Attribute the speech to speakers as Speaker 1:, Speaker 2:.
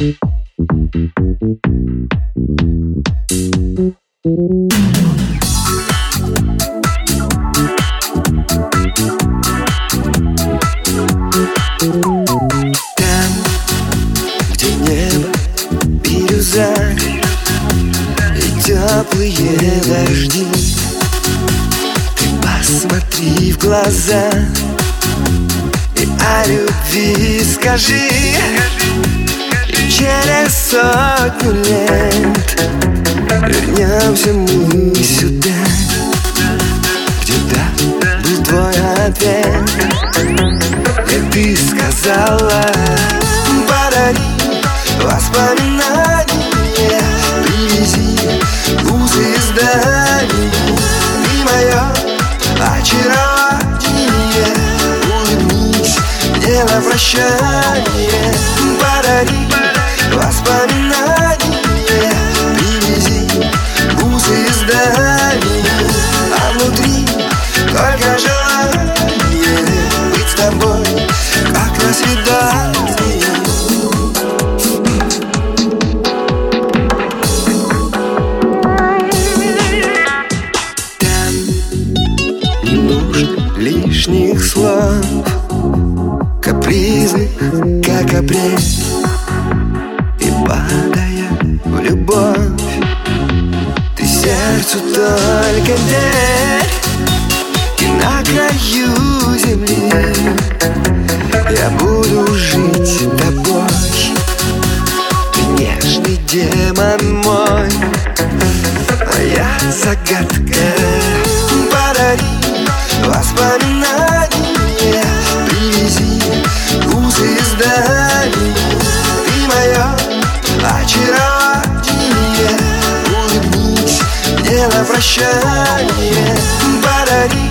Speaker 1: Там, где небо бирюза и теплые дожди, ты посмотри в глаза и о любви скажи. И через 100 лет вернемся мы сюда, где да был твой ответ. И ты сказала: подари воспоминания, привези вкусы изданий и мое очарование. Улыбнись мне на прощание, подари воспоминания, привези вкусы изданий, а внутри только желание быть с тобой, как на свидании. Там не нужно лишних слов, капризных, как апрель. И падая в любовь, ты сердцу только верь. И на краю земли я буду жить с тобой. Ты нежный демон мой, моя загадка. Подари воспоминания, привези вкусы изданий и мое очарование. Улыбнись мне на прощание, подари